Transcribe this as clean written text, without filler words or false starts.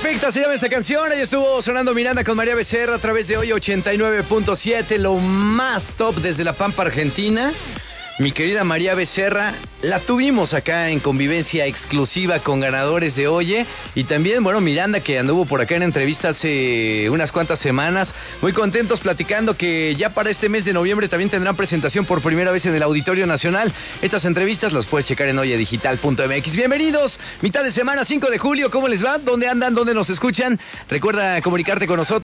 Perfecta se llama esta canción. Ahí estuvo sonando Miranda con María Becerra a través de hoy 89.7, lo más top desde La Pampa, Argentina. Mi querida María Becerra, la tuvimos acá en convivencia exclusiva con ganadores de Oye. Y también, bueno, Miranda, que anduvo por acá en entrevista hace unas cuantas semanas. Muy contentos platicando que ya para este mes de noviembre también tendrán presentación por primera vez en el Auditorio Nacional. Estas entrevistas las puedes checar en oyedigital.mx. Bienvenidos, mitad de semana, 5 de julio, ¿cómo les va? ¿Dónde andan? ¿Dónde nos escuchan? Recuerda comunicarte con nosotros.